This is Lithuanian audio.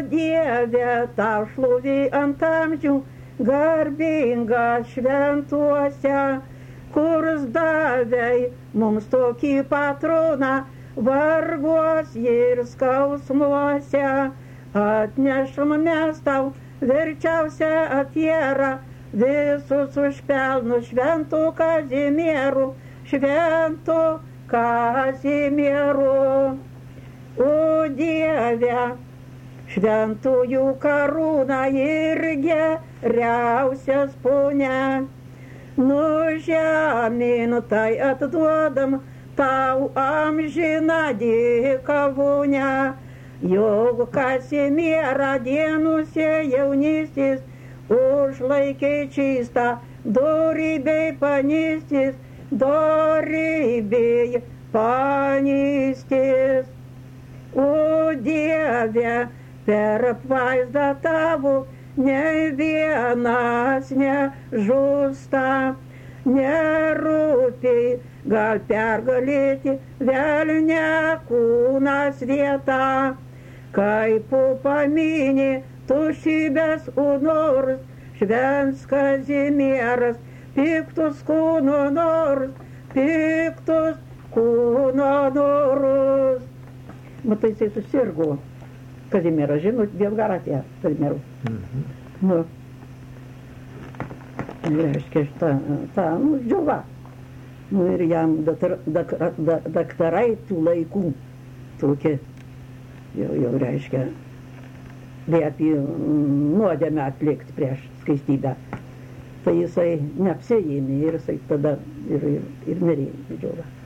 Dieve, tau šlovė ant amžių, garbinga šventuose, kurs davei mums tokį patroną, varguos ir skausmuose. Atnešam mes tau verčiausią afierą, visus užpelnus šventų Kazimierų, šventų Kazimierų. O Dieve, šventųjų karūną ir geriausias puonia, nužemyn tai atduodam tau amžiną dėkavūnę. Jog Kazimierą dienuose jaunystės užlaikė čistą, dorybei panystės, dorybei panystės. O Dieve, per apvaizdą tavo ne vienas nežūsta, nerūpi gal pergalėti velnią kūnas vietą, kaip paminė tuštybės norus, švents Kazimieras, piktus kūno norus, piktus kūno norus. Matai, jisai susirgo. Kazimieras, žinot, Belgaratė, Kazimierų. Nu, reiškia, džiova. Nu, ir jam daktarai tų laikų, tokie, jau reiškia, liepė nuodėmę atlikti prieš skaistybę. Tai jisai neapsiėmė ir jisai tada ir mirė džiova.